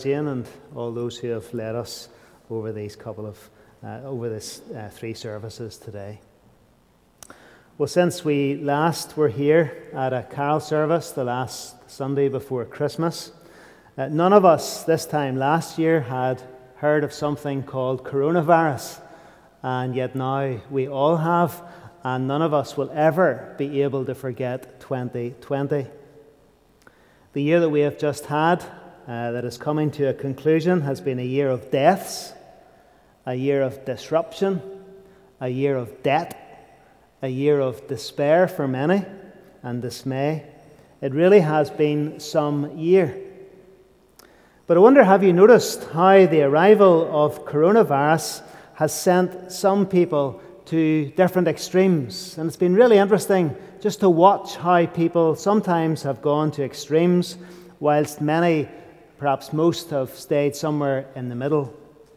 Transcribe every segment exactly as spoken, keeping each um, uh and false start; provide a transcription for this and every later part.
Jane and all those who have led us over these couple of uh, over this uh, three services today. Well, since we last were here at a carol service the last Sunday before Christmas, uh, none of us this time last year had heard of something called coronavirus, and yet now we all have, and none of us will ever be able to forget twenty twenty. The year that we have just had, uh, that is coming to a conclusion, has been a year of deaths, a year of disruption, a year of debt, a year of despair for many and dismay. It really has been some year. But I wonder, have you noticed how the arrival of coronavirus has sent some people to different extremes? And it's been really interesting just to watch how people sometimes have gone to extremes, whilst many, perhaps most, have stayed somewhere in the middle.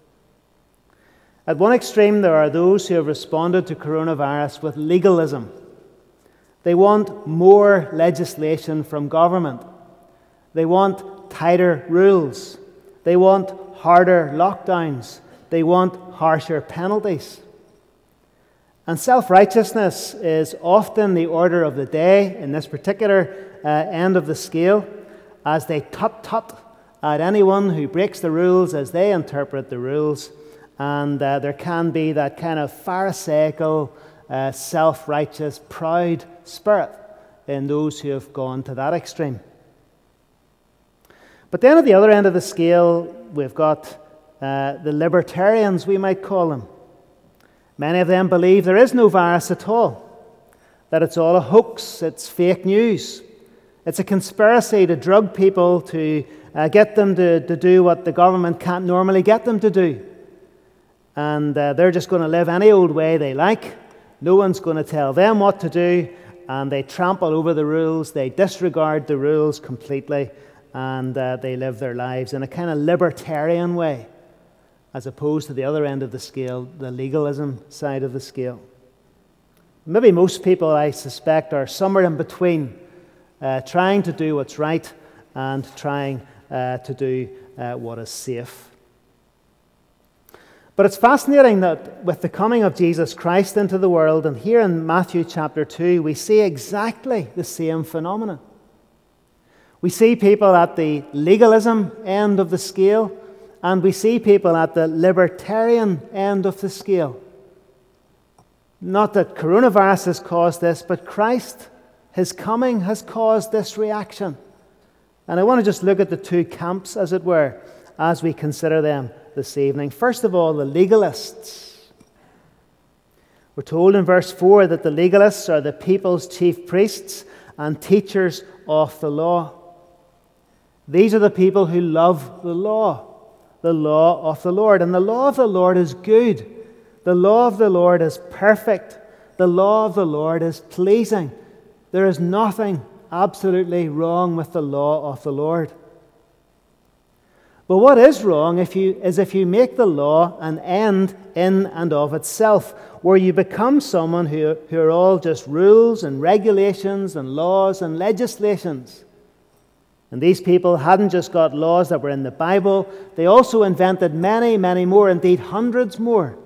At one extreme, there are those who have responded to coronavirus with legalism. They want more legislation from government. They want tighter rules. They want harder lockdowns. They want harsher penalties. And self-righteousness is often the order of the day in this particular uh, end of the scale, as they tut-tut at anyone who breaks the rules as they interpret the rules. And uh, there can be that kind of pharisaical, uh, self-righteous, proud spirit in those who have gone to that extreme. But then at the other end of the scale, we've got uh, the libertarians, we might call them. Many of them believe there is no virus at all, that it's all a hoax, it's fake news. It's a conspiracy to drug people to uh, get them to, to do what the government can't normally get them to do. And uh, they're just going to live any old way they like. No one's going to tell them what to do, and they trample over the rules, they disregard the rules completely, and uh, they live their lives in a kind of libertarian way, as opposed to the other end of the scale, the legalism side of the scale. Maybe most people, I suspect, are somewhere in between, uh, trying to do what's right and trying uh, to do uh, what is safe. But it's fascinating that with the coming of Jesus Christ into the world, and here in Matthew chapter two, we see exactly the same phenomenon. We see people at the legalism end of the scale, and we see people at the libertarian end of the scale. Not that coronavirus has caused this, but Christ, His coming, has caused this reaction. And I want to just look at the two camps, as it were, as we consider them this evening. First of all, the legalists. We're told in verse four that the legalists are the people's chief priests and teachers of the law. These are the people who love the law, the law of the Lord. And the law of the Lord is good. The law of the Lord is perfect. The law of the Lord is pleasing. There is nothing absolutely wrong with the law of the Lord. But what is wrong if you, is if you make the law an end in and of itself, where you become someone who, who are all just rules and regulations and laws and legislations. And these people hadn't just got laws that were in the Bible, they also invented many, many more, indeed hundreds more.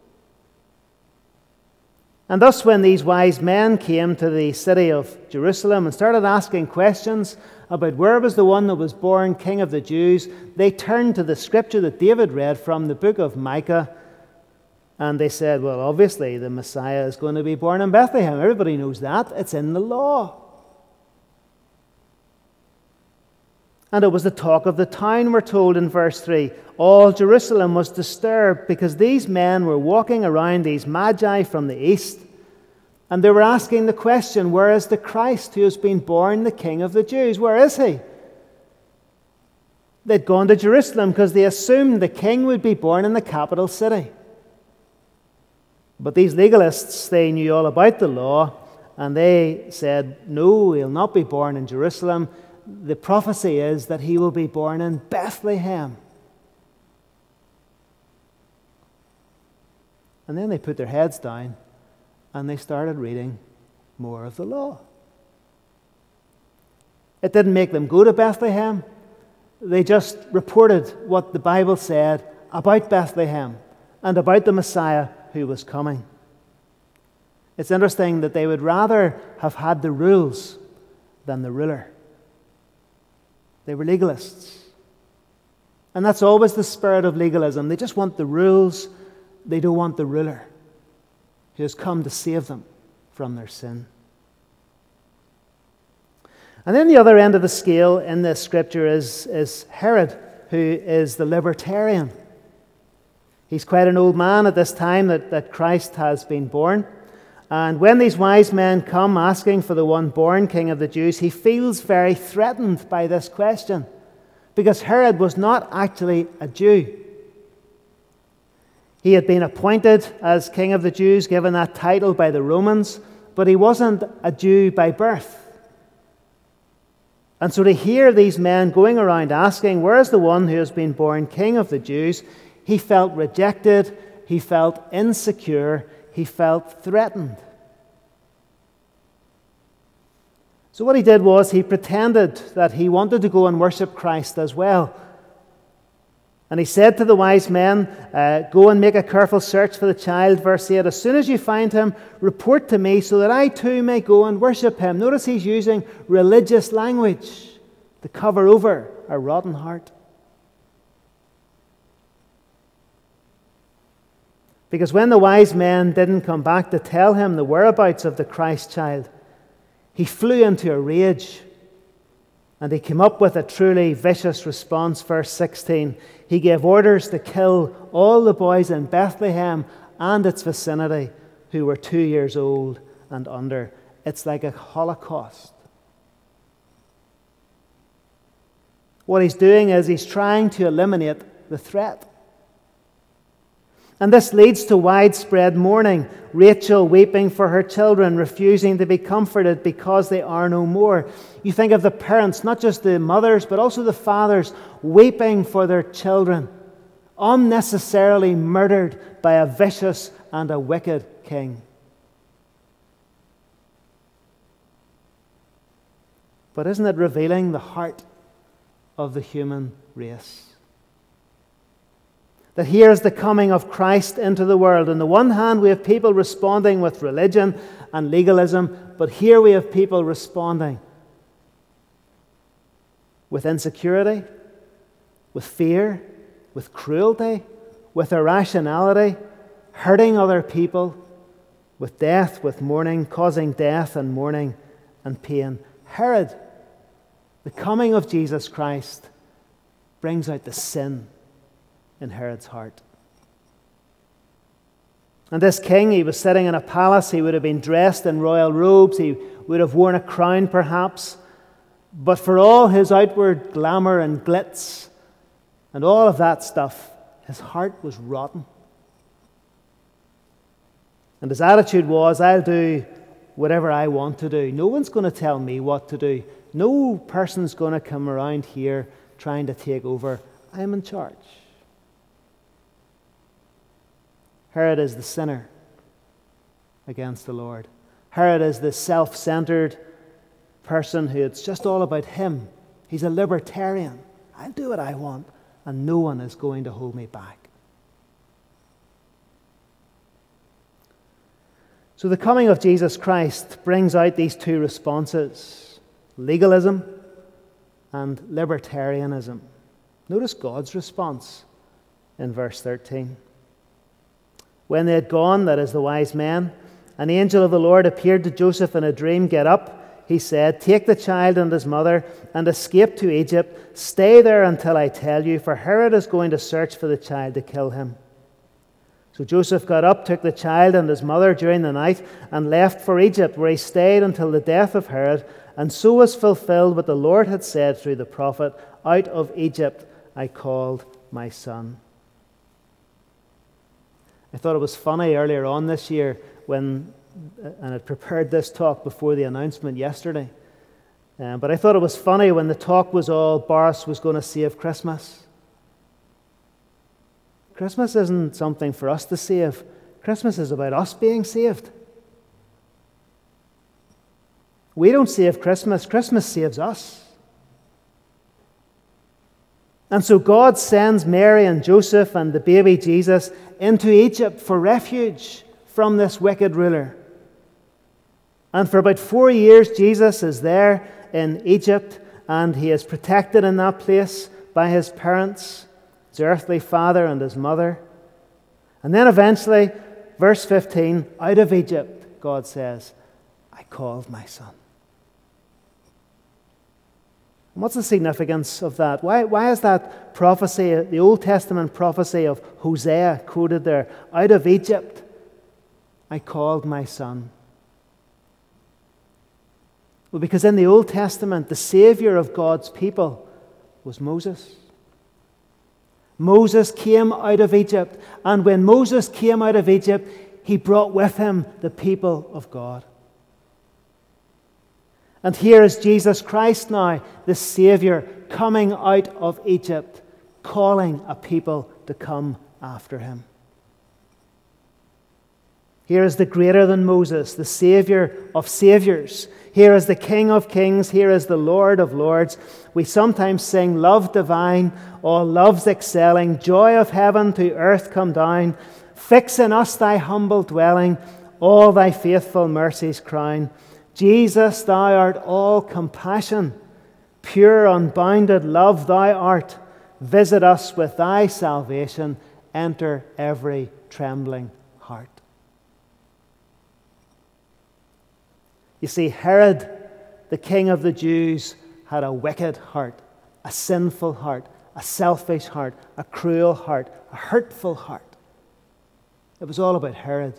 And thus when these wise men came to the city of Jerusalem and started asking questions about where was the one that was born King of the Jews, they turned to the scripture that David read from the book of Micah, and they said, well, obviously the Messiah is going to be born in Bethlehem. Everybody knows that. It's in the law. And it was the talk of the town, we're told in verse three. All Jerusalem was disturbed because these men were walking around, these magi from the east, and they were asking the question, where is the Christ who has been born the King of the Jews? Where is he? They'd gone to Jerusalem because they assumed the king would be born in the capital city. But these legalists, they knew all about the law, and they said, no, he'll not be born in Jerusalem. The prophecy is that he will be born in Bethlehem. And then they put their heads down and they started reading more of the law. It didn't make them go to Bethlehem. They just reported what the Bible said about Bethlehem and about the Messiah who was coming. It's interesting that they would rather have had the rules than the ruler. They were legalists. And that's always the spirit of legalism. They just want the rules. They don't want the ruler who has come to save them from their sin. And then the other end of the scale in this scripture is, is Herod, who is the libertarian. He's quite an old man at this time that, that Christ has been born. And when these wise men come asking for the one born King of the Jews, he feels very threatened by this question, because Herod was not actually a Jew. He had been appointed as King of the Jews, given that title by the Romans, but he wasn't a Jew by birth. And so to hear these men going around asking, where is the one who has been born King of the Jews? He felt rejected, he felt insecure, he felt threatened. So what he did was he pretended that he wanted to go and worship Christ as well. And he said to the wise men, uh, go and make a careful search for the child. Verse eight, as soon as you find him, report to me so that I too may go and worship him. Notice he's using religious language to cover over a rotten heart. Because when the wise men didn't come back to tell him the whereabouts of the Christ child, he flew into a rage. And he came up with a truly vicious response. Verse sixteen, he gave orders to kill all the boys in Bethlehem and its vicinity who were two years old and under. It's like a Holocaust. What he's doing is he's trying to eliminate the threat. And this leads to widespread mourning. Rachel weeping for her children, refusing to be comforted because they are no more. You think of the parents, not just the mothers, but also the fathers, weeping for their children, unnecessarily murdered by a vicious and a wicked king. But isn't it revealing the heart of the human race? That here is the coming of Christ into the world. On the one hand, we have people responding with religion and legalism, but here we have people responding with insecurity, with fear, with cruelty, with irrationality, hurting other people, with death, with mourning, causing death and mourning and pain. Herod, the coming of Jesus Christ, brings out the sin in Herod's heart. And this king, he was sitting in a palace. He would have been dressed in royal robes. He would have worn a crown, perhaps. But for all his outward glamour and glitz and all of that stuff, his heart was rotten. And his attitude was, I'll do whatever I want to do. No one's going to tell me what to do. No person's going to come around here trying to take over. I'm in charge. Herod is the sinner against the Lord. Herod is the self-centered person who it's just all about him. He's a libertarian. I'll do what I want, and no one is going to hold me back. So the coming of Jesus Christ brings out these two responses: legalism and libertarianism. Notice God's response in verse thirteen. When they had gone, that is the wise men, an angel of the Lord appeared to Joseph in a dream. Get up, he said, take the child and his mother and escape to Egypt. Stay there until I tell you, for Herod is going to search for the child to kill him. So Joseph got up, took the child and his mother during the night, and left for Egypt, where he stayed until the death of Herod. And so was fulfilled what the Lord had said through the prophet, out of Egypt I called my son. I thought it was funny earlier on this year when, and I prepared this talk before the announcement yesterday, um, but I thought it was funny when the talk was all Boris was going to save Christmas. Christmas isn't something for us to save. Christmas is about us being saved. We don't save Christmas. Christmas saves us. And so God sends Mary and Joseph and the baby Jesus into Egypt for refuge from this wicked ruler. And for about four years, Jesus is there in Egypt, and he is protected in that place by his parents, his earthly father and his mother. And then eventually, verse fifteen, out of Egypt, God says, I called my son. And what's the significance of that? Why, why is that prophecy, the Old Testament prophecy of Hosea quoted there, out of Egypt, I called my son? Well, because in the Old Testament, the Savior of God's people was Moses. Moses came out of Egypt, and when Moses came out of Egypt, he brought with him the people of God. And here is Jesus Christ now, the Savior, coming out of Egypt, calling a people to come after him. Here is the greater than Moses, the Savior of Saviors. Here is the King of Kings. Here is the Lord of Lords. We sometimes sing, Love divine, all loves excelling, joy of heaven to earth come down. Fix in us thy humble dwelling, all thy faithful mercies crown. Jesus, thou art all compassion, pure unbounded love thou art. Visit us with thy salvation, enter every trembling heart. You see, Herod, the king of the Jews, had a wicked heart, a sinful heart, a selfish heart, a cruel heart, a hurtful heart. It was all about Herod.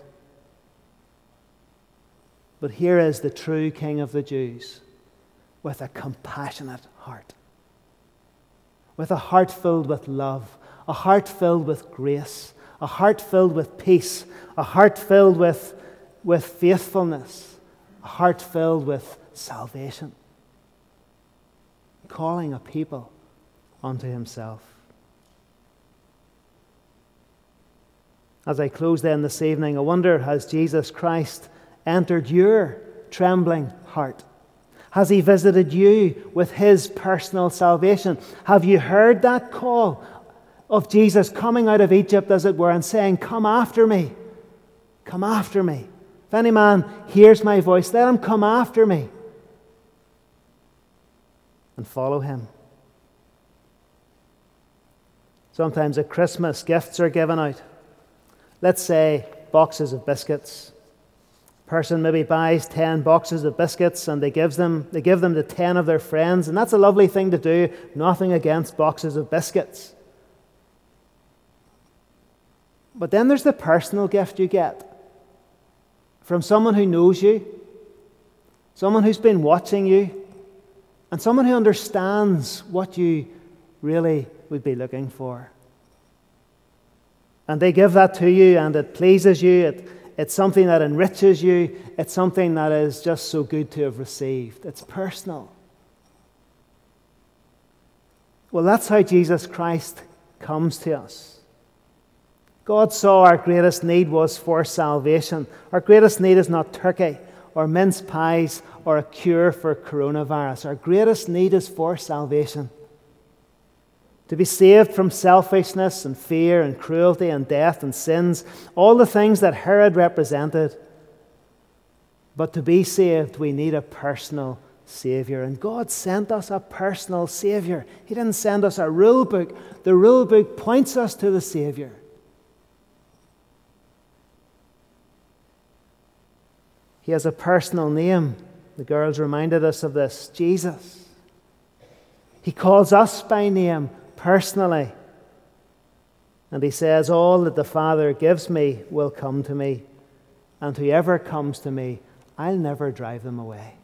But here is the true King of the Jews with a compassionate heart, with a heart filled with love, a heart filled with grace, a heart filled with peace, a heart filled with, with faithfulness, a heart filled with salvation, calling a people unto himself. As I close then this evening, I wonder, has Jesus Christ entered your trembling heart? Has he visited you with his personal salvation? Have you heard that call of Jesus coming out of Egypt, as it were, and saying, come after me, come after me. If any man hears my voice, let him come after me and follow him. Sometimes at Christmas, gifts are given out. Let's say boxes of biscuits. A person maybe buys ten boxes of biscuits and they gives them they give them to ten of their friends, and that's a lovely thing to do. Nothing against boxes of biscuits. But then there's the personal gift you get from someone who knows you, someone who's been watching you, and someone who understands what you really would be looking for. And they give that to you, and it pleases you. It, it's something that enriches you. It's something that is just so good to have received. It's personal. Well, that's how Jesus Christ comes to us. God saw our greatest need was for salvation. Our greatest need is not turkey or mince pies or a cure for coronavirus. Our greatest need is for salvation. To be saved from selfishness and fear and cruelty and death and sins, all the things that Herod represented. But to be saved, we need a personal Savior. And God sent us a personal Savior. He didn't send us a rule book. The rule book points us to the Savior. He has a personal name. The girls reminded us of this. Jesus. He calls us by name personally. And he says, all that the Father gives me will come to me. And whoever comes to me, I'll never drive them away.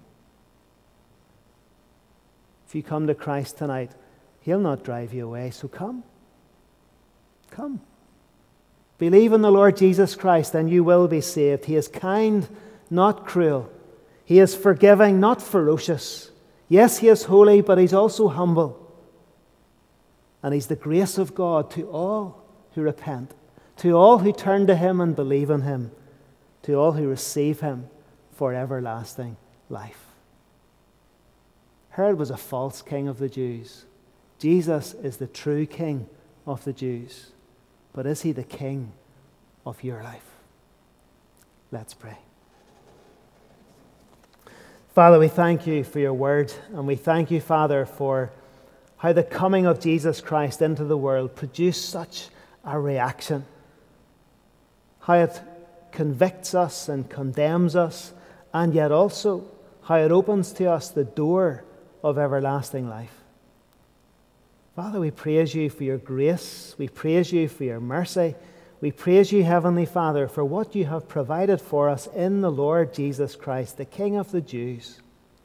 If you come to Christ tonight, he'll not drive you away. So come. Come. Believe in the Lord Jesus Christ and you will be saved. He is kind, not cruel. He is forgiving, not ferocious. Yes, he is holy, but he's also humble. And he's the grace of God to all who repent, to all who turn to him and believe in him, to all who receive him for everlasting life. Herod was a false king of the Jews. Jesus is the true King of the Jews, but is he the King of your life? Let's pray. Father, we thank you for your word, and we thank you, Father, for how the coming of Jesus Christ into the world produced such a reaction. How it convicts us and condemns us, and yet also how it opens to us the door of everlasting life. Father, we praise you for your grace. We praise you for your mercy. We praise you, Heavenly Father, for what you have provided for us in the Lord Jesus Christ, the King of the Jews.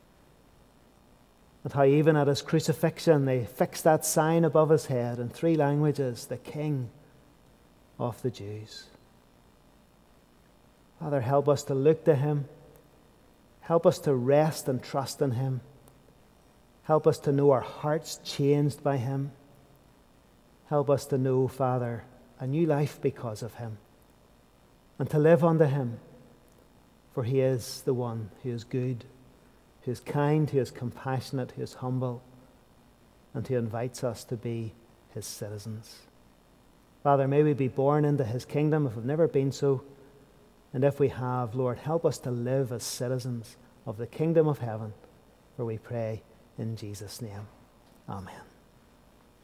And how even at his crucifixion they fixed that sign above his head in three languages, the King of the Jews. Father, help us to look to him. Help us to rest and trust in him. Help us to know our hearts changed by him. Help us to know, Father, a new life because of him, and to live unto him, for he is the one who is good, who is kind, who is compassionate, who is humble, and who invites us to be his citizens. Father, may we be born into his kingdom if we've never been so, and if we have, Lord, help us to live as citizens of the kingdom of heaven, for we pray in Jesus' name. Amen.